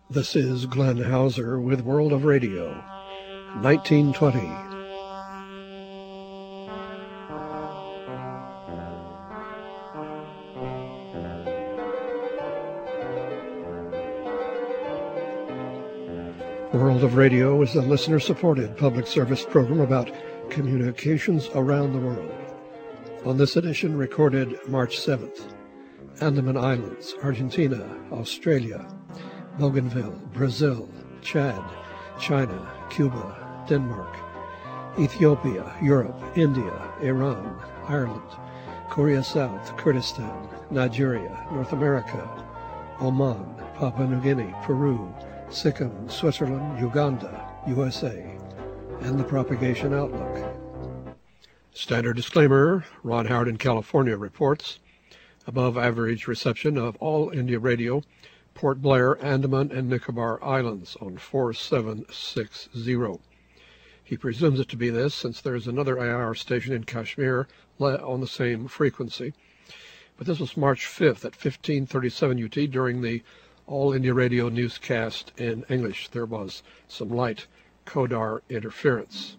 This is Glenn Hauser with World of Radio, 1920. World of Radio is a listener-supported public service program about communications around the world. On this edition, recorded March 7th, Andaman Islands, Argentina, Australia, Bougainville, Brazil, Chad, China, Cuba, Denmark, Ethiopia, Europe, India, Iran, Ireland, Korea South, Kurdistan, Nigeria, North America, Oman, Papua New Guinea, Peru, Sikkim, Switzerland, Uganda, USA, and the Propagation Outlook. Standard disclaimer, Ron Howard in California reports above average reception of All India Radio, Port Blair, Andaman and Nicobar Islands on 4760. He presumes it to be this since there is another IR station in Kashmir on the same frequency. But this was March 5th at 1537 UT during the All India Radio newscast in English. There was some light Kodar interference.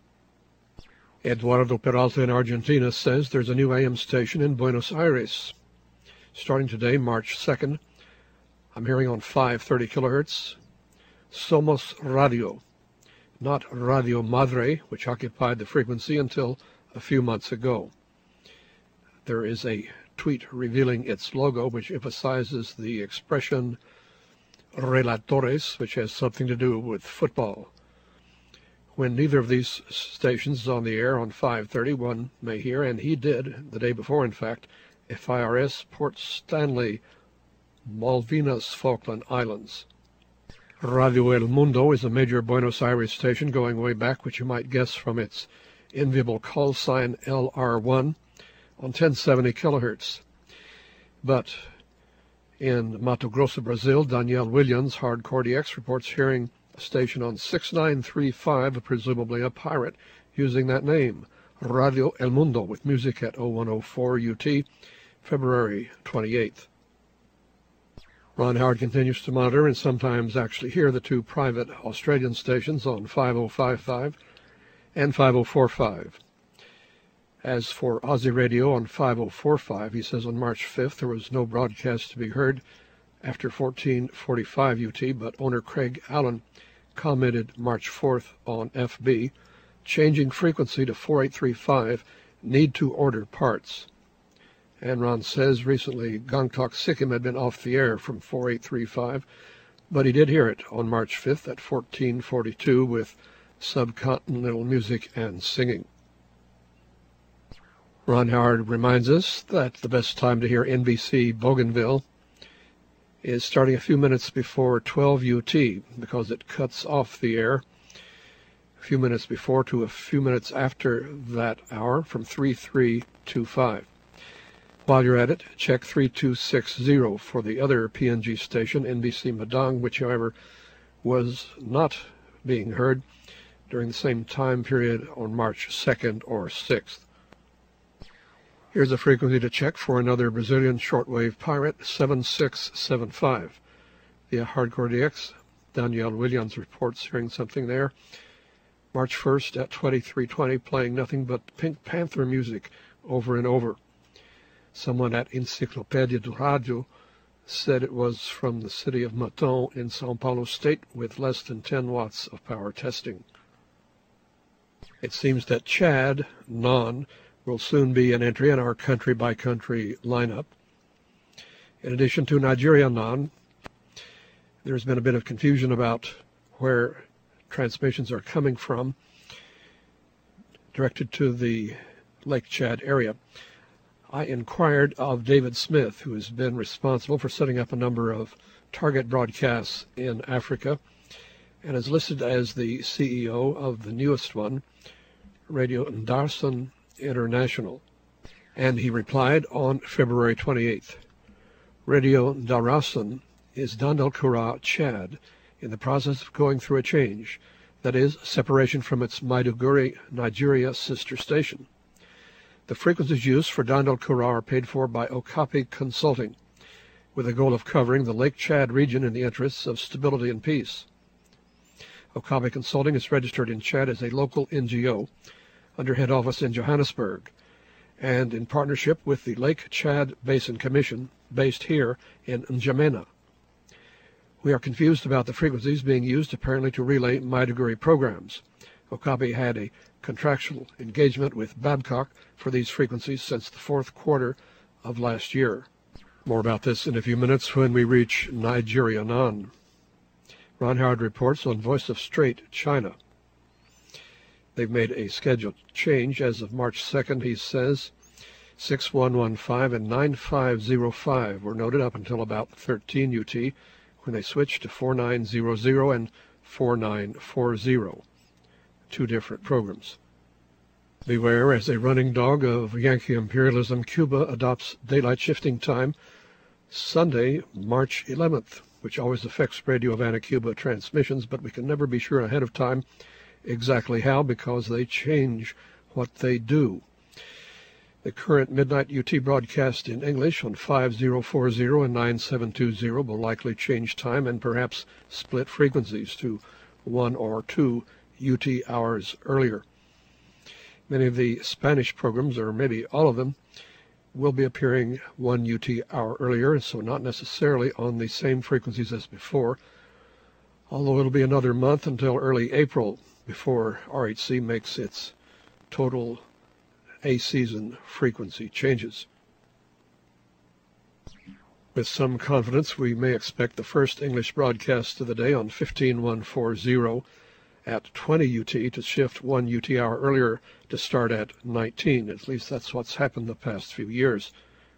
Eduardo Peralta in Argentina says there's a new AM station in Buenos Aires. Starting today, March 2nd, I'm hearing on 530 kilohertz, Somos Radio, not Radio Madre, which occupied the frequency until a few months ago. There is a tweet revealing its logo, which emphasizes the expression relatores, which has something to do with football. When neither of these stations is on the air on 530, one may hear, and he did, the day before in fact, FIRS Port Stanley, Malvinas, Falkland Islands. Radio El Mundo is a major Buenos Aires station going way back, which you might guess from its enviable call sign LR1 on 1070 kilohertz. But in Mato Grosso, Brazil, Danielle Williams, Hardcore DX, reports hearing a station on 6935, presumably a pirate, using that name, Radio El Mundo, with music at 0104 UT, February 28th. Ron Howard continues to monitor and sometimes actually hear the two private Australian stations on 5055 and 5045. As for Aussie Radio on 5045, he says on March 5th there was no broadcast to be heard after 1445 UT, but owner Craig Allen commented March 4th on FB, changing frequency to 4835, need to order parts. And Ron says recently Gangtok, Sikkim had been off the air from 4835, but he did hear it on March 5th at 1442 with subcontinental music and singing. Ron Howard reminds us that the best time to hear NBC Bougainville is starting a few minutes before 12 UT because it cuts off the air a few minutes before to a few minutes after that hour from 3325. While you're at it, check 3260 for the other PNG station, NBC Madang, which, however, was not being heard during the same time period on March 2nd or 6th. Here's a frequency to check for another Brazilian shortwave pirate, 7675. Via Hardcore DX, Danielle Williams reports hearing something there. March 1st at 2320, playing nothing but Pink Panther music over and over. Someone at Enciclopedia do Radio said it was from the city of Matão in São Paulo State with less than 10 watts of power testing. It seems that Chad, Non, will soon be an entry in our country-by-country lineup. In addition to Nigeria Non, there's been a bit of confusion about where transmissions are coming from, directed to the Lake Chad area. I inquired of David Smith, who has been responsible for setting up a number of target broadcasts in Africa and is listed as the CEO of the newest one, Radio Ndarsan International. And he replied on February 28th. Radio Ndarsan is Dandal Kura, Chad, in the process of going through a change, that is, separation from its Maiduguri, Nigeria sister station. The frequencies used for Dandal Kura are paid for by Okapi Consulting. with the goal of covering the Lake Chad region in the interests of stability and peace. Okabe Consulting is registered in Chad as a local NGO under head office in Johannesburg and in partnership with the Lake Chad Basin Commission based here in N'Djamena. We are confused about the frequencies being used apparently to relay Maiduguri programs. Okabe had a contractual engagement with Babcock for these frequencies since the fourth quarter of last year. More about this in a few minutes when we reach Nigeria Non. Ron Howard reports on Voice of Strait, China. They've made a scheduled change as of March 2nd, he says. 6115 and 9505 were noted up until about 13 UT when they switched to 4900 and 4940. Two different programs. Beware, as a running dog of Yankee imperialism, Cuba adopts daylight shifting time Sunday, March 11th, which always affects Radio Havana Cuba transmissions, but we can never be sure ahead of time exactly how because they change what they do. The current midnight UT broadcast in English on 5040 and 9720 will likely change time and perhaps split frequencies to 1 or 2 UT hours earlier. Many of the Spanish programs, or maybe all of them, will be appearing 1 UT hour earlier, so not necessarily on the same frequencies as before, although it'll be another month until early April before RHC makes its total A-season frequency changes. With some confidence, we may expect the first English broadcast of the day on 15140 at 20 UT to shift 1 UT hour earlier to start at 19. At least that's what's happened the past few years.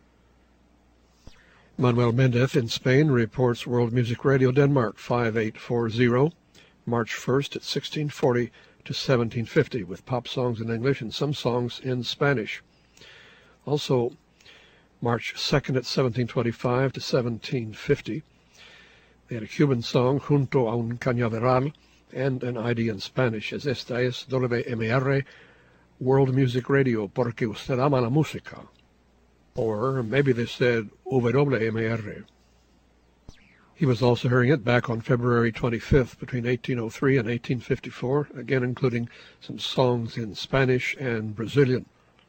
Manuel Mendez in Spain reports World Music Radio Denmark 5840, March 1st at 1640 to 1750, with pop songs in English and some songs in Spanish. Also, March 2nd at 1725 to 1750, they had a Cuban song, Junto a un Cañaveral, and an ID in Spanish, as esta es WMR, World Music Radio, porque usted ama la música. Or maybe they said WMR. He was also hearing it back on February 25th between 1803 and 1854, again including some songs in Spanish and Brazilian.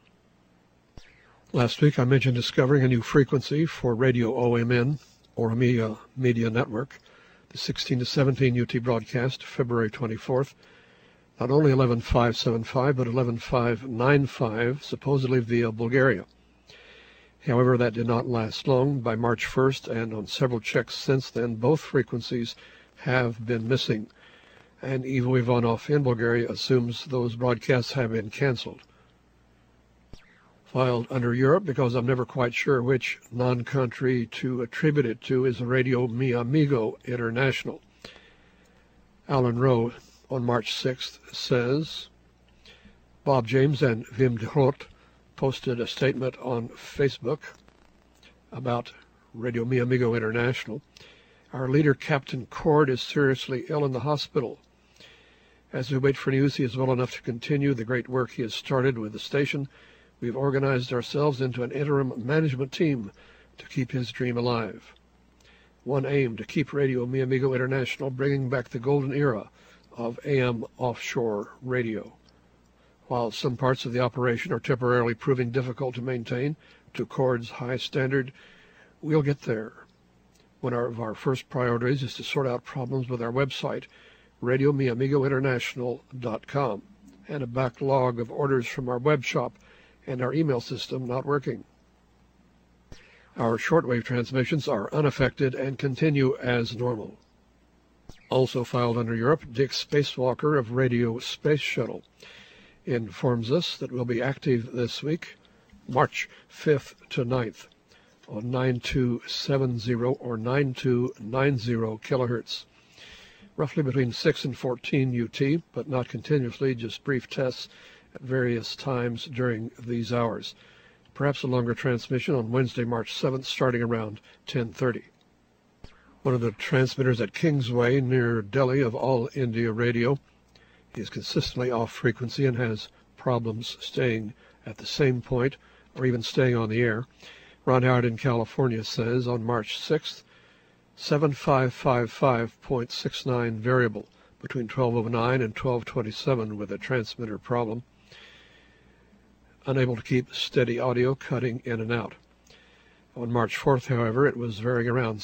Last week I mentioned discovering a new frequency for Radio OMN, Oromia Media Network, the 16 to 17 UT broadcast, February 24th, not only 11575 but 11595, supposedly via Bulgaria. However, that did not last long. By March 1st, and on several checks since then, both frequencies have been missing, and Ivo Ivanov in Bulgaria assumes those broadcasts have been canceled. Filed under Europe because I'm never quite sure which non-country to attribute it to is Radio Mi Amigo International. Alan Rowe on March 6th says, Bob James and Wim de Groot posted a statement on Facebook about Radio Mi Amigo International. Our leader, Captain Cord, is seriously ill in the hospital. As we wait for news, he is well enough to continue the great work he has started with the station. We've organized ourselves into an interim management team to keep his dream alive. One aim, to keep Radio Mi Amigo International bringing back the golden era of AM offshore radio. While some parts of the operation are temporarily proving difficult to maintain to Cord's high standard, we'll get there. One of our first priorities is to sort out problems with our website, RadioMiAmigoInternational.com, and a backlog of orders from our web shop and our email system not working. Our shortwave transmissions are unaffected and continue as normal. Also filed under Europe, Dick Spacewalker of Radio Space Shuttle informs us that we'll be active this week, March 5th to 9th, on 9270 or 9290 kilohertz, roughly between 6 and 14 UT, but not continuously, just brief tests at various times during these hours. Perhaps a longer transmission on Wednesday, March 7th, starting around 10:30. One of the transmitters at Kingsway near Delhi of All India Radio is consistently off frequency and has problems staying at the same point or even staying on the air. Ron Howard in California says on March 6th, 7555.69 variable between 1209 and 1227 with a transmitter problem. Unable to keep steady audio, cutting in and out. On March 4th, however, it was varying around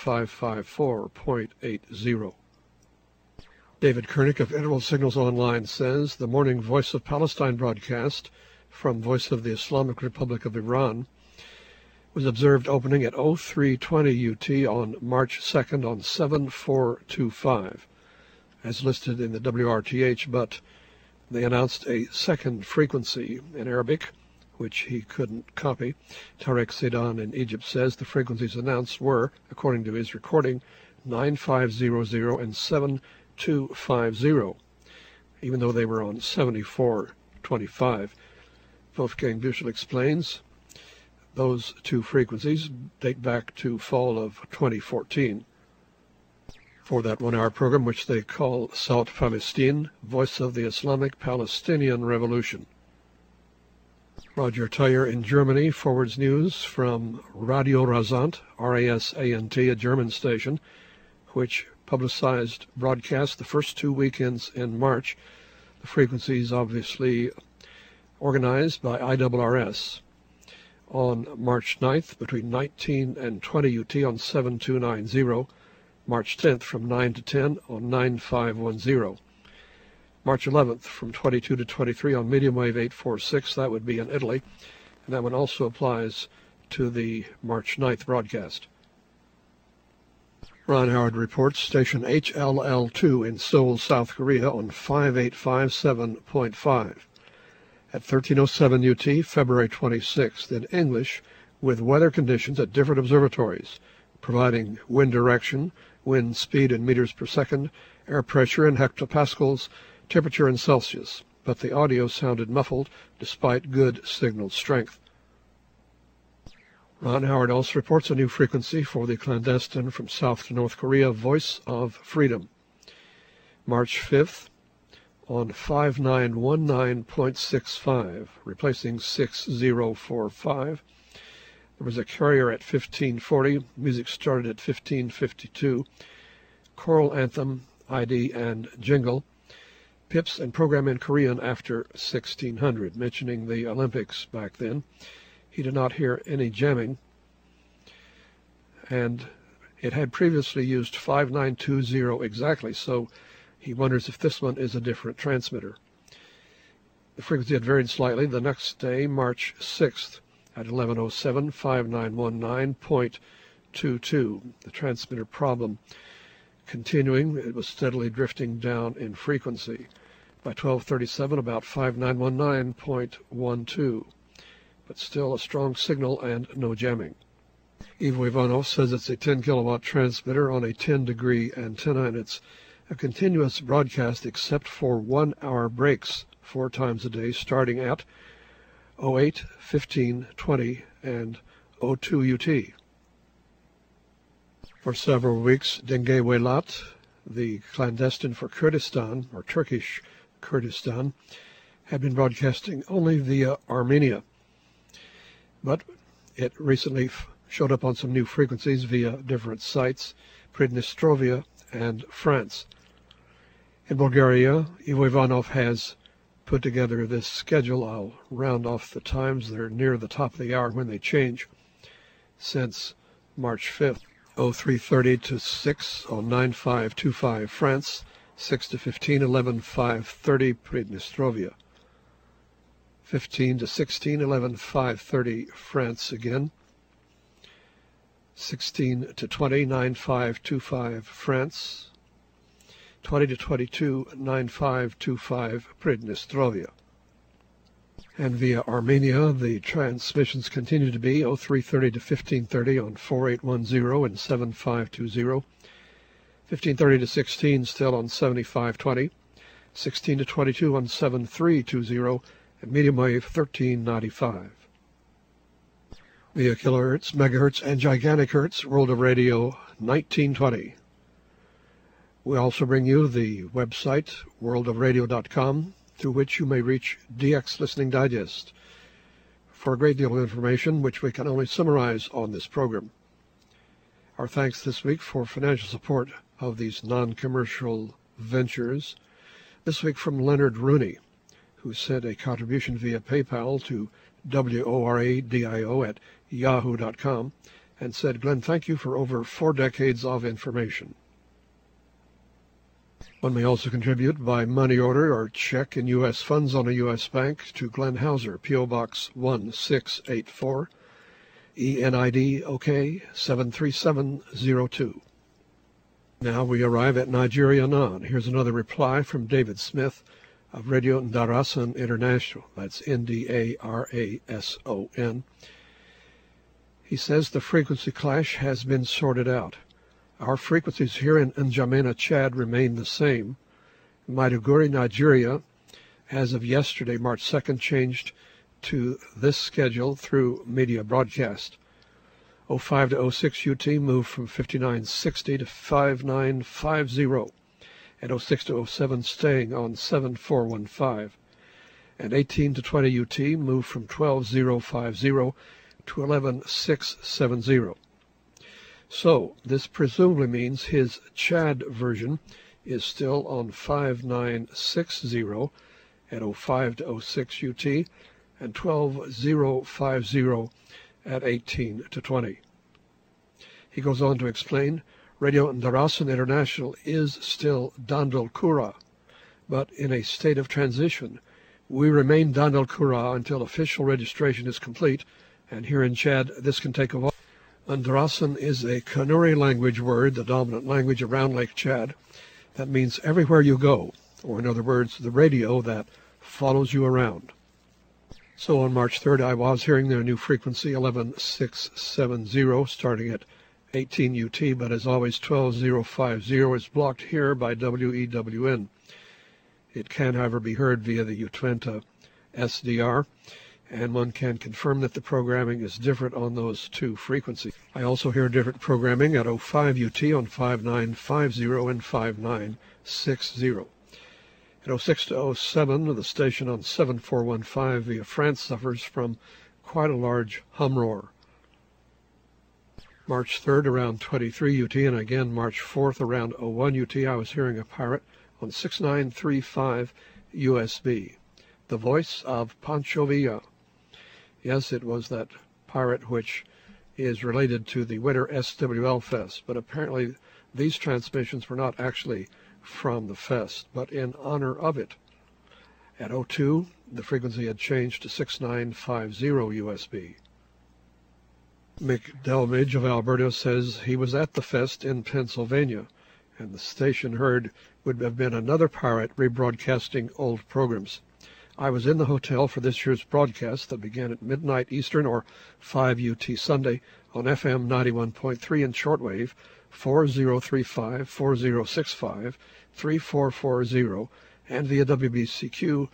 7554.80. David Koenig of Interval Signals Online says the morning Voice of Palestine broadcast from Voice of the Islamic Republic of Iran was observed opening at 0320 UT on March 2nd on 7425, as listed in the WRTH, but they announced a second frequency in Arabic, which he couldn't copy. Tarek Sedan in Egypt says the frequencies announced were, according to his recording, 9500 and 7250, even though they were on 7425. Wolfgang Büchel explains those two frequencies date back to fall of 2014. For that 1 hour program, which they call Saut Palestine, Voice of the Islamic Palestinian Revolution. Roger Teyer in Germany forwards news from Radio Rasant, R-A-S-A-N-T, a German station, which publicized broadcast the first 2 weekends in March. The frequencies obviously organized by IRRS. On March 9th, between 19 and 20 UT on 7290, March 10th from 9 to 10 on 9510, March 11th from 22 to 23 on medium wave 846, that would be in Italy, and that one also applies to the March 9th broadcast. Ron Howard reports station HLL2 in Seoul, South Korea on 5857.5. At 1307 UT, February 26th, in English, with weather conditions at different observatories, providing wind direction, wind speed in meters per second, air pressure in hectopascals, temperature in Celsius, but the audio sounded muffled despite good signal strength. Ron Howard also reports a new frequency for the clandestine from South to North Korea, Voice of Freedom. March 5th, on 5919.65, replacing 6045. There was a carrier at 1540. Music started at 1552. Choral anthem, ID, and jingle. Pips and program in Korean after 1600, mentioning the Olympics back then. He did not hear any jamming. And it had previously used 5920 exactly, so he wonders if this one is a different transmitter. The frequency had varied slightly. The next day, March 6th, at 1107, 5919.22. The transmitter problem continuing. It was steadily drifting down in frequency. By 1237, about 5919.12. But still a strong signal and no jamming. Ivo Ivanov says it's a 10 kilowatt transmitter on a 10-degree antenna, and it's a continuous broadcast except for 1 hour breaks 4 times a day, starting at 08, 15, 20, and 02 UT. For several weeks, Denge Welat, the clandestine for Kurdistan, or Turkish Kurdistan, had been broadcasting only via Armenia. But it recently showed up on some new frequencies via different sites, Pridnestrovia and France. In Bulgaria, Ivo Ivanov has put together this schedule. I'll round off the times. They're near the top of the hour when they change. Since March 5th, 0330 to 6 on 9525 France, 6 to 15, 11, 530 Pridnestrovia. 15 to 16, 11, 530 France again. 16 to 20, 9525 France. 20 to 22, 9525 Pridnestrovia. And via Armenia, the transmissions continue to be 0330 to 1530 on 4810 and 7520. 1530 to 16 still on 7520. 16 to 22 on 7320 and medium wave 1395. Via kilohertz, megahertz, and gigantic hertz, World of Radio 1920. We also bring you the website, worldofradio.com, through which you may reach DX Listening Digest. for a great deal of information which we can only summarize on this program. Our thanks this week for financial support of these non-commercial ventures. This week from Leonard Rooney, who sent a contribution via PayPal to WORADIO@yahoo.com and said, Glenn, thank you for over 4 decades of information. One may also contribute by money order or check in U.S. funds on a U.S. bank to Glenn Hauser, P.O. Box 1684, ENID OK 73702. Now we arrive at Nigeria Non. Here's another reply from David Smith of Radio Ndarasan International. That's Ndarason. He says the frequency clash has been sorted out. Our frequencies here in N'Djamena, Chad remain the same. Maiduguri, Nigeria, as of yesterday, March 2nd, changed to this schedule through media broadcast. 05 to 06 UT moved from 5960 to 5950, and 06 to 07 staying on 7415. And 18 to 20 UT moved from 12050 to 11670. So this presumably means his Chad version is still on 5960 at 05 to 06 UT and 12050 at 18 to 20. He goes on to explain, Radio Ndarasan International is still Dandal Kura, but in a state of transition. We remain Dandal Kura until official registration is complete, and here in Chad this can take a while. Ndarasan is a Kanuri language word, the dominant language around Lake Chad, that means everywhere you go, or in other words, the radio that follows you around. So on March 3rd, I was hearing their new frequency, 11670, starting at 18 UT, but as always, 12050 is blocked here by WEWN. It can, however, be heard via the Utwenta SDR, and one can confirm that the programming is different on those two frequencies. I also hear different programming at 05 UT on 5950 and 5960. At 06 to 07, the station on 7415 via France suffers from quite a large hum roar. March 3rd around 23 UT, and again March 4th around 01 UT, I was hearing a pirate on 6935 USB. The voice of Pancho Villa. Yes, it was that pirate which is related to the Winter SWL Fest, but apparently these transmissions were not actually from the fest, but in honor of it. At 02, the frequency had changed to 6950 USB. Mick Delmage of Alberta says he was at the fest in Pennsylvania, and the station heard would have been another pirate rebroadcasting old programs. I was in the hotel for this year's broadcast that began at midnight Eastern or 5 UT Sunday on FM 91.3 in shortwave 4035, 4065, 3440, and via WBCQ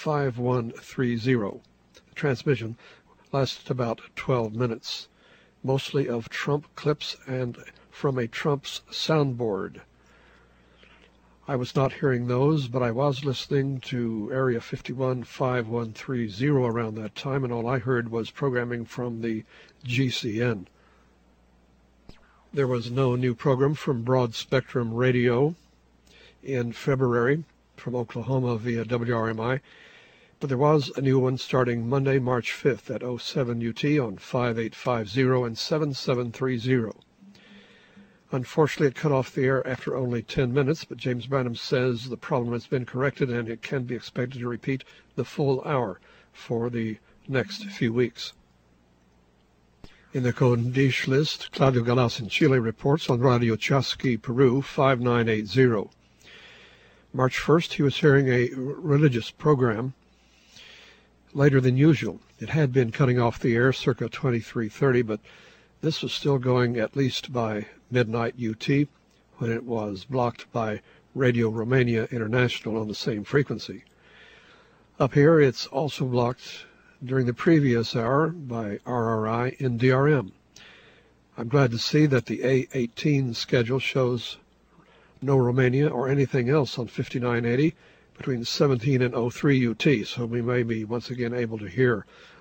5130. The transmission lasted about 12 minutes, mostly of Trump clips and from a Trump's soundboard. I was not hearing those, but I was listening to Area 515130 around that time, and all I heard was programming from the GCN. There was no new program from Broad Spectrum Radio in February from Oklahoma via WRMI, but there was a new one starting Monday, March 5th at 07 UT on 5850 and 7730. Unfortunately, it cut off the air after only 10 minutes, but James Branham says the problem has been corrected and it can be expected to repeat the full hour for the next few weeks. In the Condish list, Claudio Galas in Chile reports on Radio Chasqui, Peru, 5980. March 1st, he was hearing a religious program later than usual. It had been cutting off the air circa 2330, but this was still going at least by midnight UT when it was blocked by Radio Romania International on the same frequency. Up here, it's also blocked during the previous hour by RRI in DRM. I'm glad to see that the A18 schedule shows no Romania or anything else on 5980 between 17 and 03 UT, so we may be once again able to hear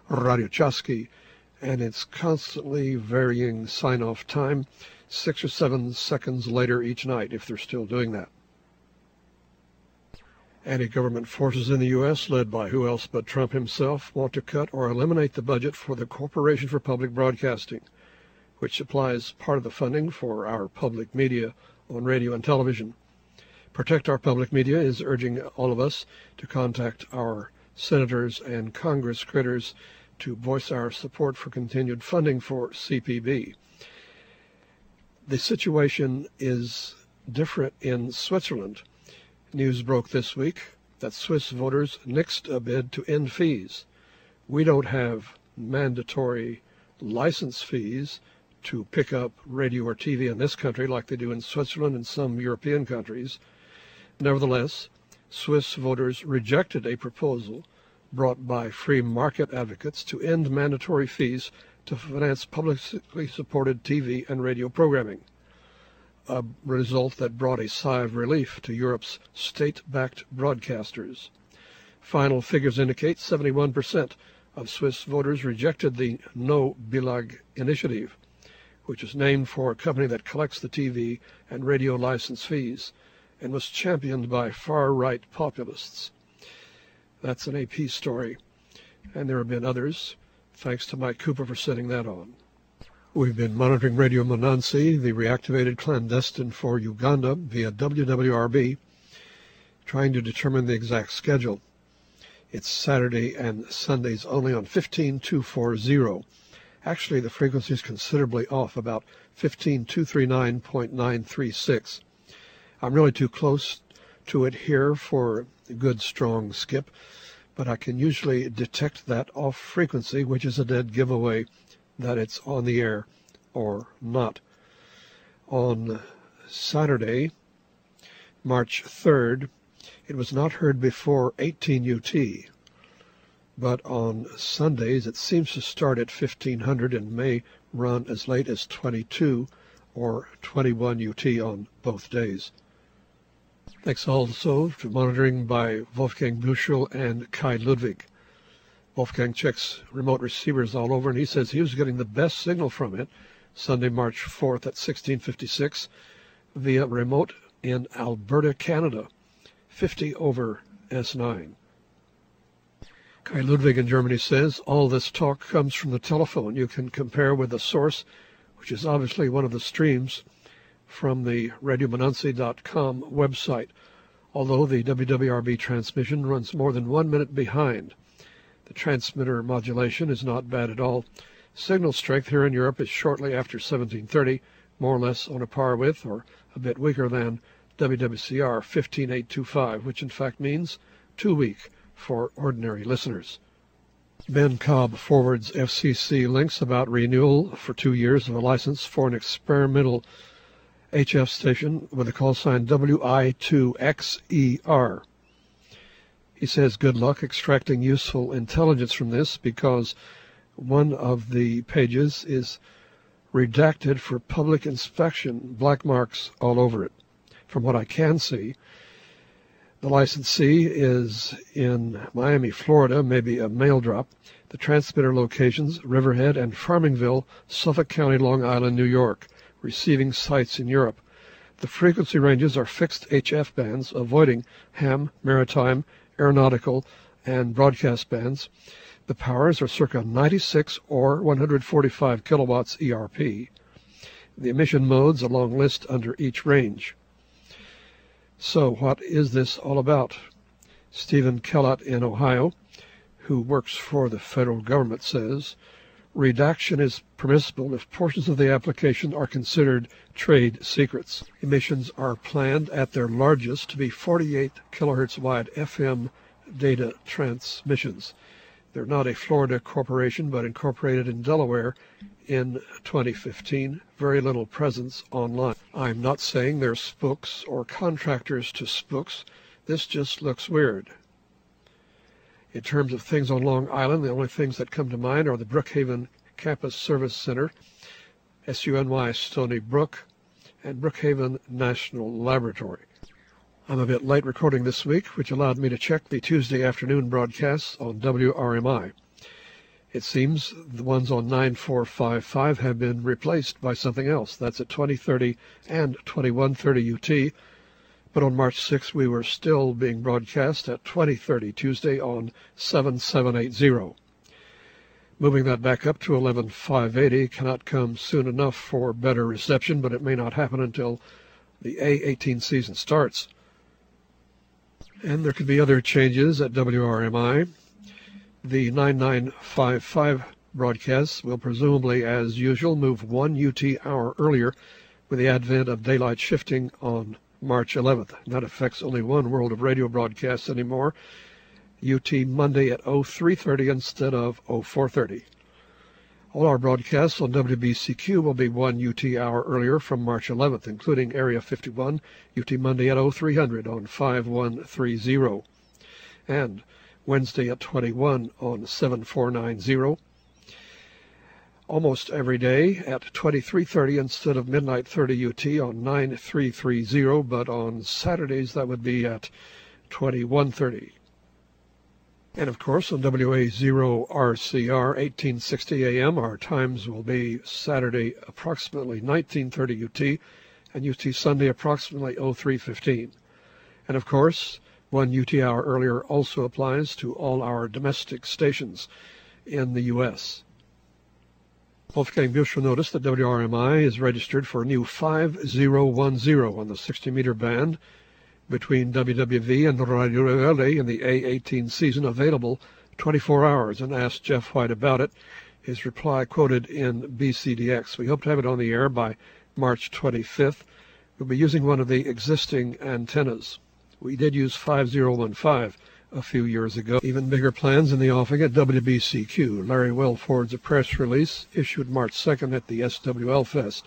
Radio Chasky, and its constantly varying sign-off time, 6 or 7 seconds later each night, if they're still doing that. Anti-government forces in the U.S., led by who else but Trump himself, want to cut or eliminate the budget for the Corporation for Public Broadcasting, which supplies part of the funding for our public media on radio and television. Protect Our Public Media is urging all of us to contact our senators and Congress critters to voice our support for continued funding for CPB. The situation is different in Switzerland. News broke this week that Swiss voters nixed a bid to end fees. We don't have mandatory license fees to pick up radio or TV in this country like they do in Switzerland and some European countries. Nevertheless, Swiss voters rejected a proposal brought by free market advocates to end mandatory fees to finance publicly supported TV and radio programming, a result that brought a sigh of relief to Europe's state-backed broadcasters. Final figures indicate 71% of Swiss voters rejected the No Billag initiative, which is named for a company that collects the TV and radio license fees and was championed by far-right populists. That's an AP story, and there have been others. Thanks to Mike Cooper for setting that on. We've been monitoring Radio Monansi, the reactivated clandestine for Uganda, via WWRB, trying to determine the exact schedule. It's Saturday and Sundays only on 15240. Actually, the frequency is considerably off, about 15239.936. I'm really too close to it here for a good strong skip, but I can usually detect that off frequency, which is a dead giveaway that it's on the air or not. On Saturday, March 3rd, it was not heard before 18 UT, but on Sundays it seems to start at 1500 and may run as late as 22 or 21 UT on both days. Thanks also to monitoring by Wolfgang Büchel and Kai Ludwig. Wolfgang checks remote receivers all over, and he says he was getting the best signal from it Sunday, March 4th at 1656 via remote in Alberta, Canada, 50 over S9. Kai Ludwig in Germany says all this talk comes from the telephone. You can compare with the source, which is obviously one of the streams from the RadioMonansi.com website, although the WWRB transmission runs more than 1 minute behind. The transmitter modulation is not bad at all. Signal strength here in Europe is shortly after 1730, more or less on a par with, or a bit weaker than, WWCR 15825, which in fact means too weak for ordinary listeners. Ben Cobb forwards FCC links about renewal for 2 years of a license for an experimental HF station with the call sign WI2XER. He says good luck extracting useful intelligence from this, because one of the pages is redacted for public inspection, black marks all over it. From what I can see, the licensee is in Miami, Florida, maybe a mail drop. The transmitter locations, Riverhead and Farmingville, Suffolk County, Long Island, New York. Receiving sites in Europe. The frequency ranges are fixed HF bands, avoiding ham, maritime, aeronautical, and broadcast bands. The powers are circa 96 or 145 kilowatts ERP. The emission modes, a long list under each range. So what is this all about? Stephen Kellott in Ohio, who works for the federal government, says, redaction is permissible if portions of the application are considered trade secrets. Emissions are planned at their largest to be 48 kilohertz wide FM data transmissions. They're not a Florida corporation, but incorporated in Delaware in 2015. Very little presence online. I'm not saying they're spooks or contractors to spooks. This just looks weird. In terms of things on Long Island, the only things that come to mind are the Brookhaven Campus Service Center, SUNY Stony Brook, and Brookhaven National Laboratory. I'm a bit late recording this week, which allowed me to check the Tuesday afternoon broadcasts on WRMI. It seems the ones on 9455 have been replaced by something else. That's at 2030 and 2130 UT. But on March 6th, we were still being broadcast at 2030 Tuesday on 7780. Moving that back up to 11580 cannot come soon enough for better reception, but it may not happen until the A18 season starts. And there could be other changes at WRMI. The 9955 broadcasts will presumably, as usual, move 1 UT hour earlier with the advent of daylight shifting on March 11th. And that affects only one World of Radio broadcast anymore, UT Monday at 0330 instead of 0430. All our broadcasts on WBCQ will be 1 UT hour earlier from March 11th, including Area 51, UT Monday at 0300 on 5130. And Wednesday at 21 on 7490. Almost every day at 2330 instead of midnight 30 UT on 9330, but on Saturdays that would be at 2130. And of course on WA0RCR 1860 AM our times will be Saturday approximately 1930 UT and UT Sunday approximately 0315. And of course 1 UT hour earlier also applies to all our domestic stations in the U.S. Wolfgang Busch noticed that WRMI is registered for a new 5010 on the 60-meter band between WWV and Radio Rebelde in the A18 season, available 24 hours, and asked Jeff White about it. His reply quoted in BCDX. We hope to have it on the air by March 25th. We'll be using one of the existing antennas. We did use 5015 a few years ago. Even bigger plans in the offing at WBCQ. Larry Welford's a press release issued March 2nd at the SWL Fest.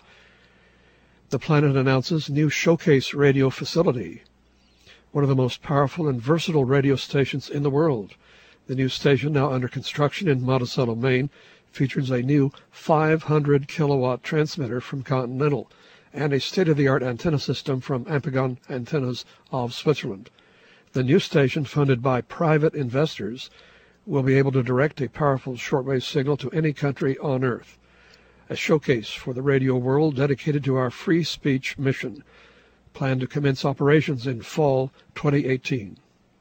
The Planet announces new showcase radio facility, one of the most powerful and versatile radio stations in the world. The new station, now under construction in Monticello, Maine, features a new 500-kilowatt transmitter from Continental and a state-of-the-art antenna system from Amphigon Antennas of Switzerland. The new station, funded by private investors, will be able to direct a powerful shortwave signal to any country on Earth. A showcase for the radio world dedicated to our free speech mission, planned to commence operations in fall 2018.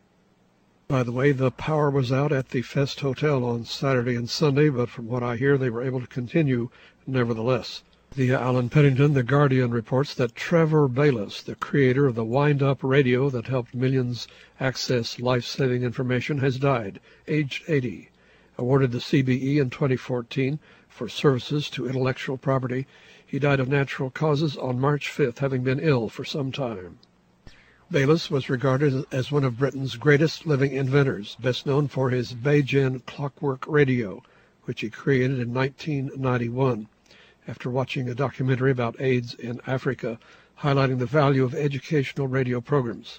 By the way, the power was out at the Fest Hotel on Saturday and Sunday, but from what I hear, they were able to continue nevertheless. Via Alan Pennington, The Guardian reports that Trevor Bayliss, the creator of the wind-up radio that helped millions access life-saving information, has died, aged 80. Awarded the CBE in 2014 for services to intellectual property, he died of natural causes on March 5th, having been ill for some time. Bayliss was regarded as one of Britain's greatest living inventors, best known for his Beijing clockwork radio, which he created in 1991. After watching a documentary about AIDS in Africa, highlighting the value of educational radio programs.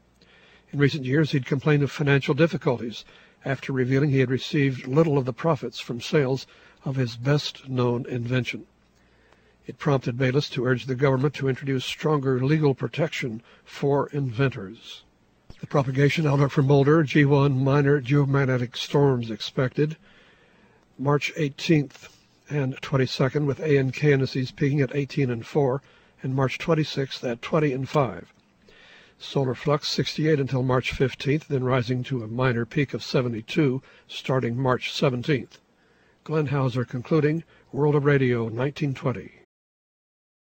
In recent years, he'd complained of financial difficulties after revealing he had received little of the profits from sales of his best-known invention. It prompted Bayliss to urge the government to introduce stronger legal protection for inventors. The propagation outlook for Mulder, G1 minor geomagnetic storms expected March 18th and 22nd, with A and K indices peaking at 18 and 4, and March 26th at 20 and 5. Solar flux 68 until March 15th, then rising to a minor peak of 72 starting March 17th. Glenn Hauser concluding, World of Radio 1920.